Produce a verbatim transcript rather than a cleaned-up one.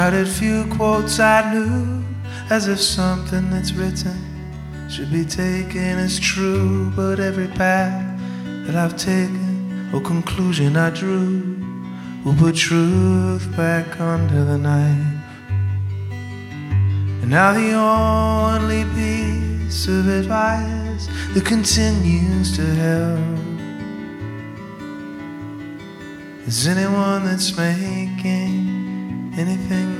Added few quotes I knew, as if something that's written should be taken as true. But every path that I've taken, or conclusion I drew, will put truth back under the knife. And now the only piece of advice that continues to help is anyone that's making anything